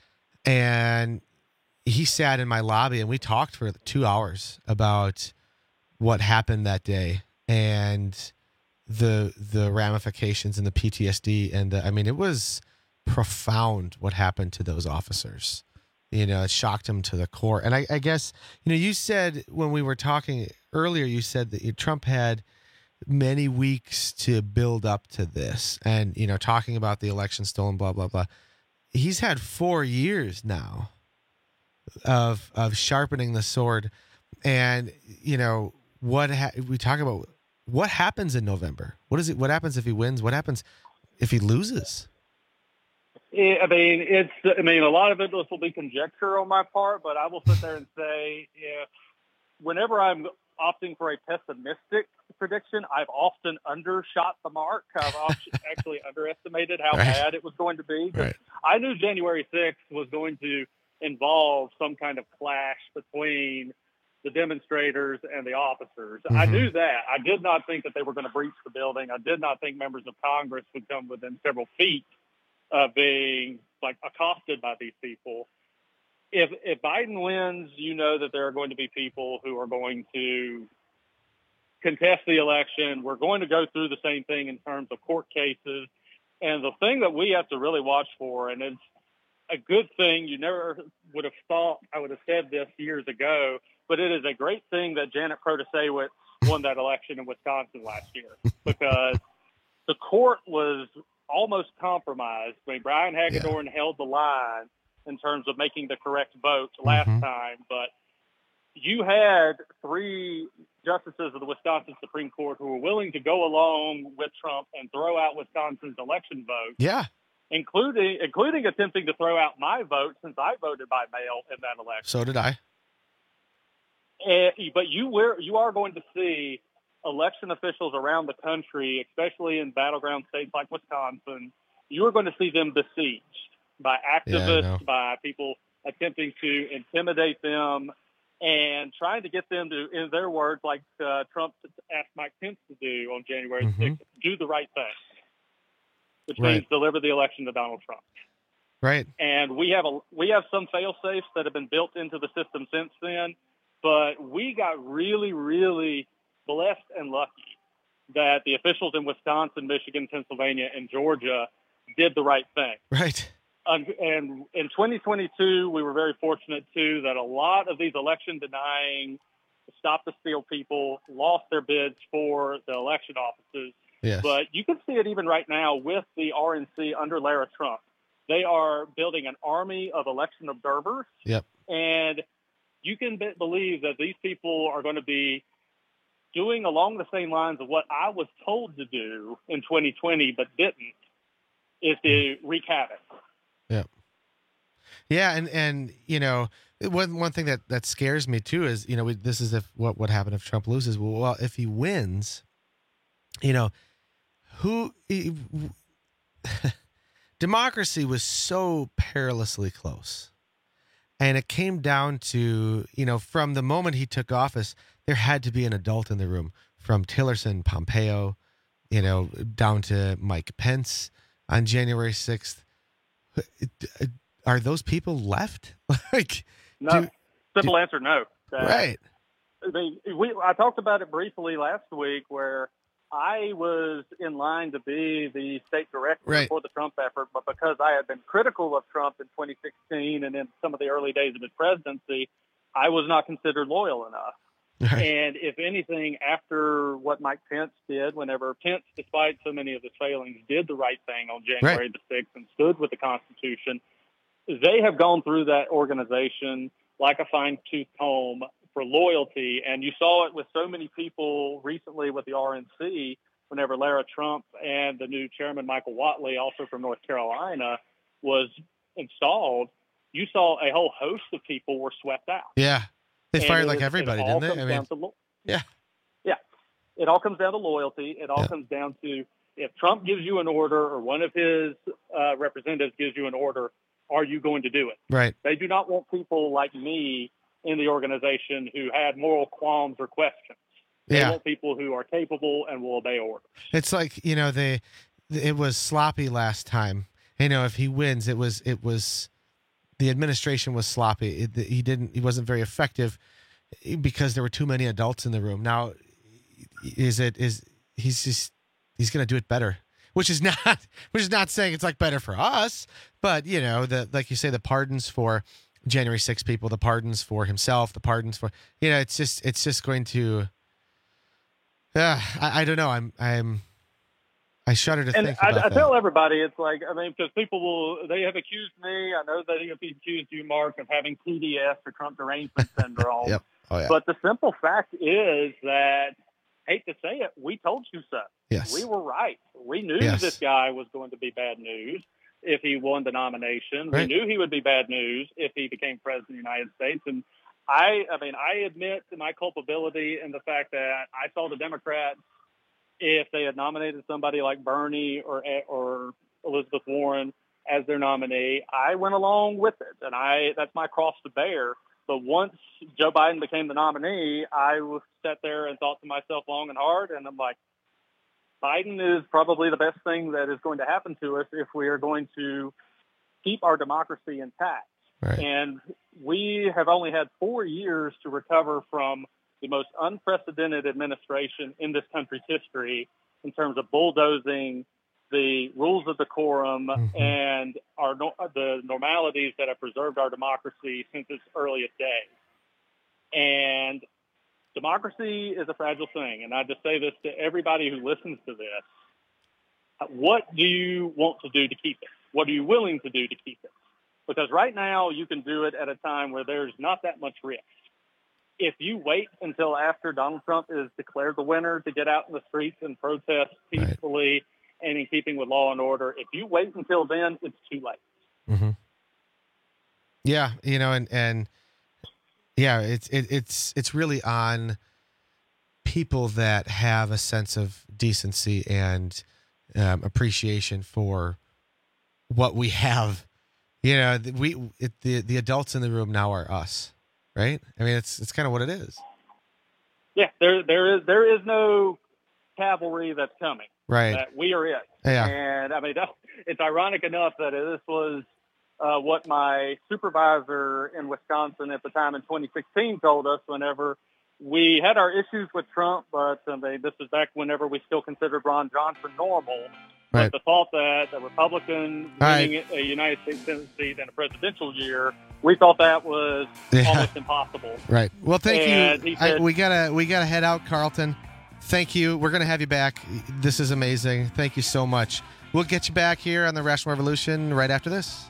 and he sat in my lobby, and we talked for two hours about what happened that day and the the ramifications and the P T S D, and the, I mean, it was profound what happened to those officers. You know, it shocked him to the core. And I, I guess, you know, you said when we were talking earlier, you said that Trump had many weeks to build up to this and, you know, talking about the election stolen, blah, blah, blah. He's had four years now of of sharpening the sword. And, you know, what ha- we talk about, what happens in November? What is it? What happens if he wins? What happens if he loses? I mean, it's. I mean, a lot of it will be conjecture on my part, but I will sit there and say, if whenever I'm opting for a pessimistic prediction, I've often undershot the mark. I've actually underestimated how right. bad it was going to be. Right. I knew January sixth was going to involve some kind of clash between the demonstrators and the officers. Mm-hmm. I knew that. I did not think that they were going to breach the building. I did not think members of Congress would come within several feet Uh, being like accosted by these people. If if Biden wins, you know that there are going to be people who are going to contest the election. We're going to go through the same thing in terms of court cases. And the thing that we have to really watch for, and it's a good thing, you never would have thought I would have said this years ago, but it is a great thing that Janet Protasewicz won that election in Wisconsin last year, because the court was almost compromised. I mean, Brian Hagedorn yeah. held the line in terms of making the correct vote last mm-hmm. time, but you had three justices of the Wisconsin Supreme Court who were willing to go along with Trump and throw out Wisconsin's election vote. Yeah. Including including attempting to throw out my vote, since I voted by mail in that election. So did I. And, but you were you are going to see election officials around the country, especially in battleground states like Wisconsin, you are going to see them besieged by activists, yeah, by people attempting to intimidate them and trying to get them to, in their words, like uh, Trump asked Mike Pence to do on January mm-hmm. sixth, do the right thing, which right. means deliver the election to Donald Trump. Right. And we have a we have some fail-safes that have been built into the system since then, but we got really, really blessed and lucky that the officials in Wisconsin, Michigan, Pennsylvania, and Georgia did the right thing. Right. Um, and in twenty twenty-two, we were very fortunate, too, that a lot of these election-denying, stop-the-steal people lost their bids for the election offices. Yes. But you can see it even right now with the R N C under Lara Trump. They are building an army of election observers. Yep. And you can be- believe that these people are going to be doing along the same lines of what I was told to do in twenty twenty but didn't, is to wreak havoc. Yeah. Yeah, and, and you know, one one thing that, that scares me too is, you know, we, this is if what would happen if Trump loses. Well, well, if he wins, you know, who he, democracy was so perilously close. And it came down to, you know, from the moment he took office, there had to be an adult in the room, from Tillerson, Pompeo, you know, down to Mike Pence on January sixth. Are those people left? like, no. do, Simple do, answer, no. Uh, right. I mean, we, I talked about it briefly last week where I was in line to be the state director right. for the Trump effort, but because I had been critical of Trump in twenty sixteen and in some of the early days of his presidency, I was not considered loyal enough. Right. And if anything, after what Mike Pence did, whenever Pence, despite so many of his failings, did the right thing on January right. the sixth and stood with the Constitution, they have gone through that organization like a fine-tooth comb for loyalty. And you saw it with so many people recently with the R N C, whenever Lara Trump and the new chairman, Michael Whatley, also from North Carolina, was installed. You saw a whole host of people were swept out. Yeah. They and fired like was, everybody, didn't they? I mean, lo- yeah. Yeah. It all comes down to loyalty. It all yeah. comes down to if Trump gives you an order or one of his uh, representatives gives you an order, are you going to do it? Right. They do not want people like me in the organization who had moral qualms or questions. They yeah. want people who are capable and will obey orders. It's like, you know, they it was sloppy last time. You know, if he wins, it was it was the administration was sloppy. It, he didn't he wasn't very effective because there were too many adults in the room. Now, is it is he's just he's going to do it better, which is not which is not saying it's like better for us, but you know, the like you say, the pardons for January sixth people, the pardons for himself, the pardons for you know, it's just it's just going to. Yeah, uh, I, I don't know. I'm I'm. I shudder to and think I, about I that. tell everybody, it's like, I mean, because people will, they have accused me. I know they have accused you, Mark, of having P D S or Trump derangement syndrome. Yep. Oh, yeah. But the simple fact is that, hate to say it, we told you so. Yes. We were right. We knew yes. this guy was going to be bad news if he won the nomination. Right. We knew he would be bad news if he became president of the United States. And I, I mean, I admit to my culpability in the fact that I saw the Democrats, if they had nominated somebody like Bernie or or Elizabeth Warren as their nominee, I went along with it, and I that's my cross to bear. But once Joe Biden became the nominee, I was sat there and thought to myself long and hard, and I'm like, Biden is probably the best thing that is going to happen to us if we are going to keep our democracy intact. Right. And we have only had four years to recover from the most unprecedented administration in this country's history in terms of bulldozing the rules of decorum mm-hmm. and our the normalities that have preserved our democracy since its earliest days. And democracy is a fragile thing. And I just say this to everybody who listens to this. What do you want to do to keep it? What are you willing to do to keep it? Because right now you can do it at a time where there's not that much risk. If you wait until after Donald Trump is declared the winner to get out in the streets and protest peacefully right. and in keeping with law and order, if you wait until then, it's too late. Mm-hmm. Yeah, you know, and and yeah, it's it, it's it's really on people that have a sense of decency and um, appreciation for what we have. You know, we it, the the adults in the room now are us. Right? I mean, it's it's kind of what it is. Yeah, there there is there is no cavalry that's coming. Right. That we are it. Yeah. And I mean, it's ironic enough that this was uh, what my supervisor in Wisconsin at the time in twenty sixteen told us whenever we had our issues with Trump, but I mean, this is back whenever we still considered Ron Johnson normal. Right. But the thought that a Republican winning right. a United States Senate seat in a presidential year, we thought that was yeah. almost impossible. Right. Well, thank and you. Said, I, we gotta we gotta head out, Carlton. Thank you. We're gonna have you back. This is amazing. Thank you so much. We'll get you back here on the Rational Revolution right after this.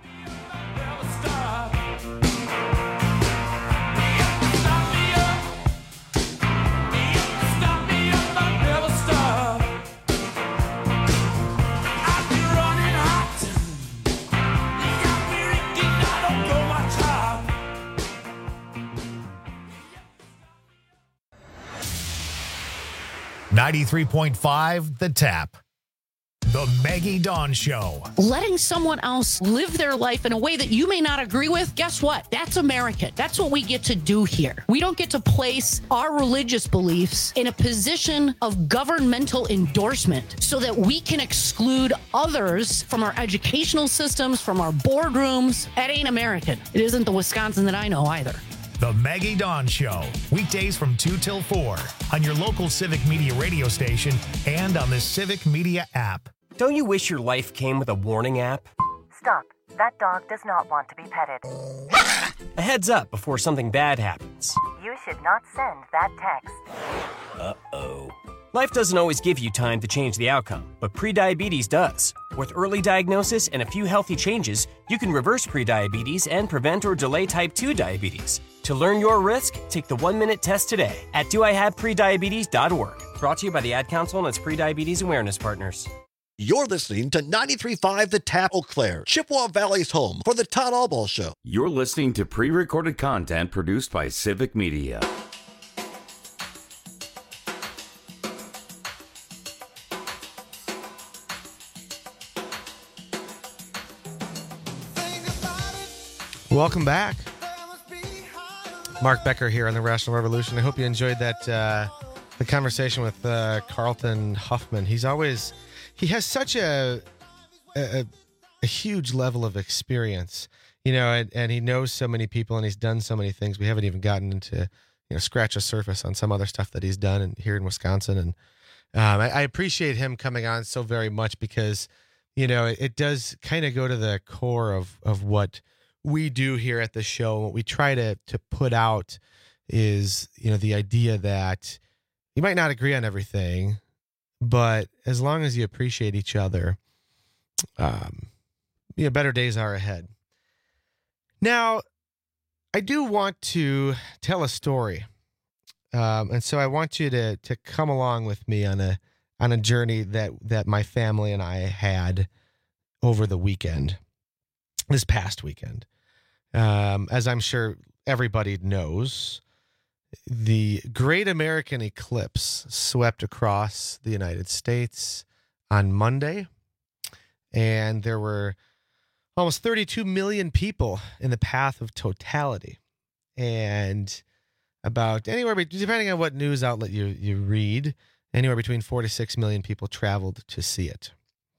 ninety-three point five The Tap. The The Maggie Dawn Show. Letting someone else live their life in a way that you may not agree with, guess what? That's American. That's what we get to do here. We don't get to place our religious beliefs in a position of governmental endorsement so that we can exclude others from our educational systems, from our boardrooms. That ain't American. It isn't the Wisconsin that I know either. The Maggie Dawn Show, weekdays from two till four on your local Civic Media radio station and on the Civic Media app. Don't you wish your life came with a warning app? Stop. That dog does not want to be petted. A heads up before something bad happens. You should not send that text. Uh-oh. Life doesn't always give you time to change the outcome, but prediabetes does. With early diagnosis and a few healthy changes, you can reverse prediabetes and prevent or delay type two diabetes. To learn your risk, take the one-minute test today at do I have prediabetes dot org. Brought to you by the Ad Council and its prediabetes awareness partners. You're listening to ninety-three point five The Tap, Eau Claire, Chippewa Valley's home for the Todd Allball Show. You're listening to pre-recorded content produced by Civic Media. Welcome back. Mark Becker here on the Rational Revolution. I hope you enjoyed that uh, the conversation with uh, Carlton Huffman. He's always he has such a a, a huge level of experience, you know, and, and he knows so many people and he's done so many things. We haven't even gotten into, you know, scratch the surface on some other stuff that he's done in, here in Wisconsin. And um, I, I appreciate him coming on so very much because, you know, it, it does kind of go to the core of of what we do here at the show. What we try to to put out is, you know, the idea that you might not agree on everything, but as long as you appreciate each other, um, you know, better days are ahead. Now, I do want to tell a story, um, and so I want you to to come along with me on a on a journey that that my family and I had over the weekend, this past weekend. Um, as I'm sure everybody knows, the Great American Eclipse swept across the United States on Monday, and there were almost thirty-two million people in the path of totality, and about anywhere, depending on what news outlet you, you read, anywhere between four to six million people traveled to see it.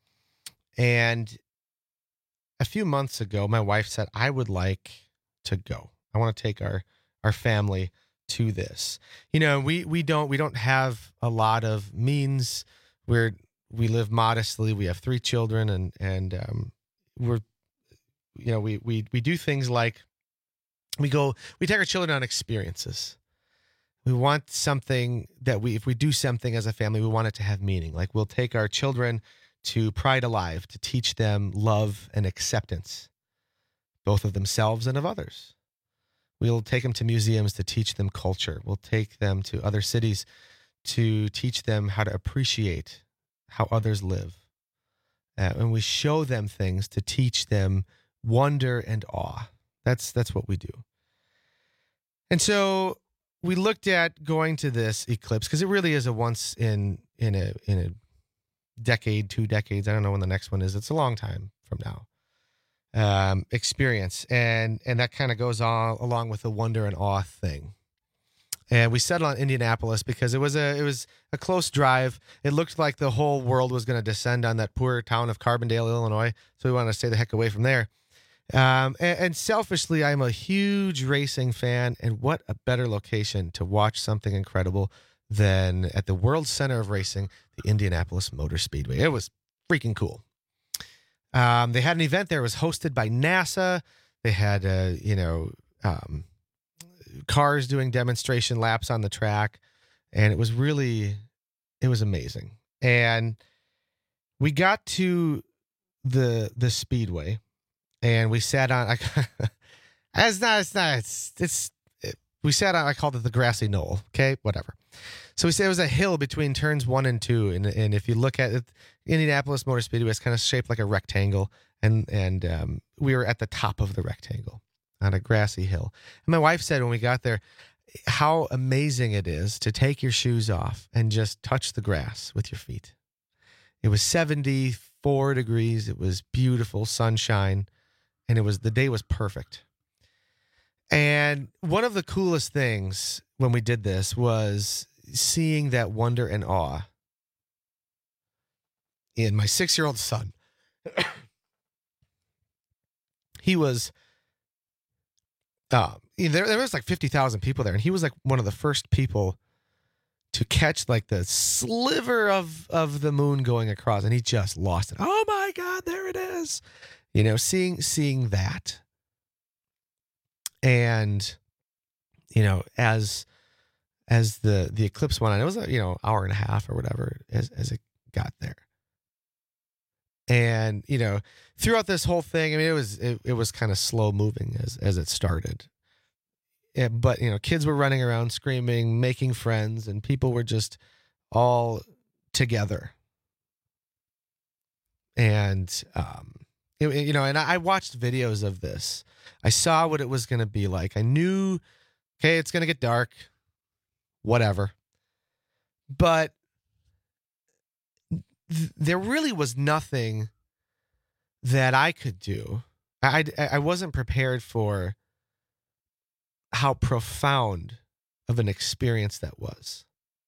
And a few months ago, my wife said, I would like to go. I want to take our, our family to this. You know, we, we don't, we don't have a lot of means. We're, we live modestly. We have three children and, and, um, we're, you know, we, we, we do things like we go, we take our children on experiences. We want something that we, if we do something as a family, we want it to have meaning. Like we'll take our children to Pride Alive to teach them love and acceptance, both of themselves and of others. We'll take them to museums to teach them culture. We'll take them to other cities to teach them how to appreciate how others live. Uh, and we show them things to teach them wonder and awe. That's that's what we do. And so we looked at going to this eclipse because it really is a once in in a in a decade, two decades. I don't know when the next one is. It's a long time from now. Um, experience. And, and that kind of goes all along with the wonder and awe thing. And we settled on Indianapolis because it was a, it was a close drive. It looked like the whole world was going to descend on that poor town of Carbondale, Illinois. So we wanted to stay the heck away from there. Um, and, and selfishly, I'm a huge racing fan. And what a better location to watch something incredible than at the world center of racing, the Indianapolis Motor Speedway. It was freaking cool. Um, they had an event there. It was hosted by NASA. They had, uh, you know, um, cars doing demonstration laps on the track. And it was really, it was amazing. And we got to the, the Speedway and we sat on, I, it's not, it's not, it's, it's, it, we sat on, I called it the grassy knoll. Okay. Whatever. So we said it was a hill between turns one and two. And, and if you look at it, Indianapolis Motor Speedway is kind of shaped like a rectangle. And, and um, we were at the top of the rectangle on a grassy hill. And my wife said when we got there, how amazing it is to take your shoes off and just touch the grass with your feet. It was seventy, four degrees. It was beautiful sunshine, and it was the day was perfect. And one of the coolest things when we did this was seeing that wonder and awe in my six-year-old son. He was, uh, there, there was like fifty thousand people there, and he was like one of the first people to catch like the sliver of, of the moon going across, and he just lost it. Oh my God, there it is. You know, seeing, seeing that. And, you know, as, as the, the eclipse went on, it was a, you know, hour and a half or whatever as, as it got there. And, you know, throughout this whole thing, I mean, it was, it, it was kind of slow moving as, as it started. Yeah, but, you know, kids were running around screaming, making friends, and people were just all together. And, um, it, you know, and I watched videos of this. I saw what it was going to be like. I knew, okay, it's going to get dark, whatever. But th- there really was nothing that I could do. I, I, I wasn't prepared for how profound of an experience that was.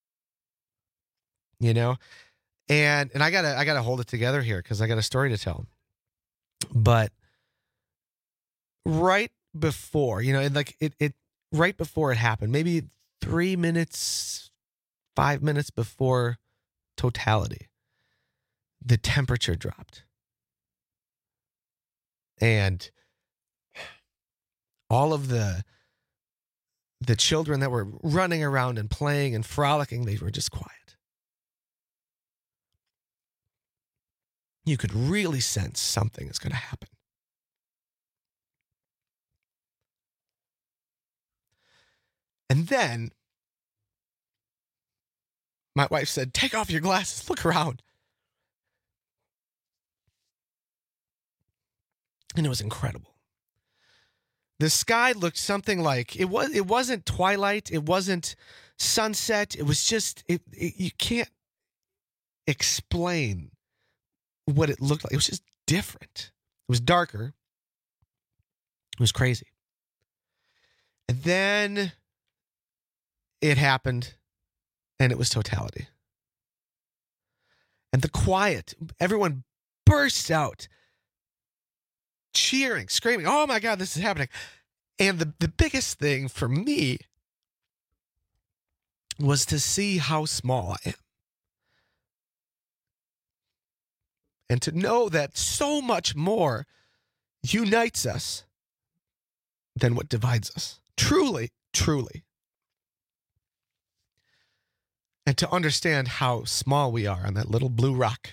You know? And and I gotta I gotta hold it together here because I got a story to tell. But right before, you know, and like it, it right before it happened, maybe three minutes, five minutes before totality, the temperature dropped. And all of the the children that were running around and playing and frolicking, they were just quiet. You could really sense something is going to happen. And then my wife said, "Take off your glasses, look around." And it was incredible. The sky looked something like, it was it wasn't twilight, it wasn't sunset, it was just it, it you can't explain what it looked like. It was just different. It was darker. It was crazy. And then it happened, and it was totality. And the quiet, everyone burst out, cheering, screaming, "Oh my God, this is happening." And the, the biggest thing for me was to see how small I am. And to know that so much more unites us than what divides us. Truly, truly. And to understand how small we are on that little blue rock.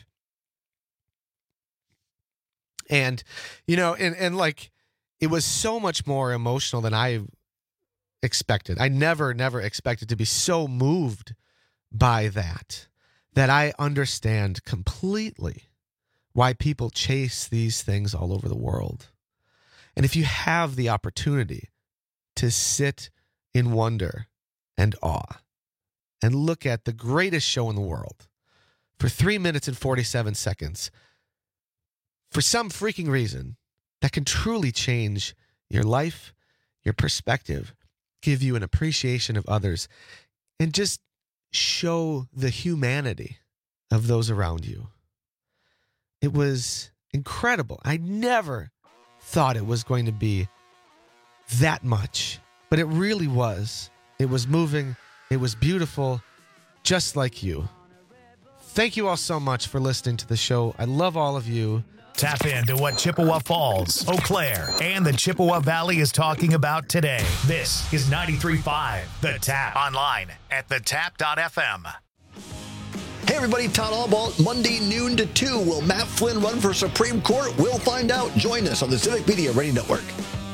And, you know, and, and like, it was so much more emotional than I expected. I never, never expected to be so moved by that, that I understand completely why people chase these things all over the world. And if you have the opportunity to sit in wonder and awe and look at the greatest show in the world for three minutes and forty-seven seconds, for some freaking reason, that can truly change your life, your perspective, give you an appreciation of others, and just show the humanity of those around you. It was incredible. I never thought it was going to be that much, but it really was. It was moving. It was beautiful, just like you. Thank you all so much for listening to the show. I love all of you. Tap into what Chippewa Falls, Eau Claire, and the Chippewa Valley is talking about today. This is ninety-three point five The Tap. Online at the tap dot f m. Hey everybody, Todd Allball, Monday noon to two. Will Matt Flynn run for Supreme Court? We'll find out. Join us on the Civic Media Radio Network.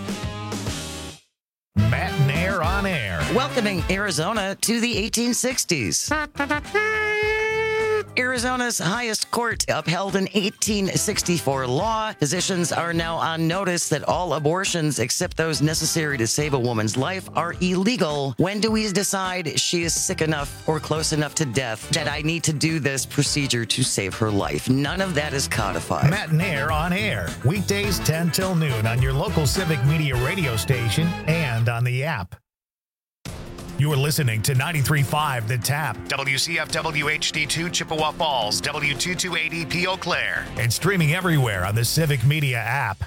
Matt and Air on Air. Welcoming Arizona to the eighteen sixties. Arizona's highest court upheld an eighteen sixty-four law. Physicians are now on notice that all abortions except those necessary to save a woman's life are illegal. When do we decide she is sick enough or close enough to death that I need to do this procedure to save her life? None of that is codified. Matt and Air on air. Weekdays ten till noon on your local Civic Media radio station and on the app. You're listening to ninety-three point five The Tap, W C F W H D two Chippewa Falls, W two two eight E P Eau Claire, and streaming everywhere on the Civic Media app.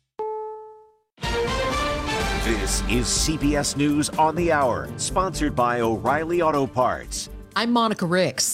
This is C B S News on the Hour, sponsored by O'Reilly Auto Parts. I'm Monica Ricks.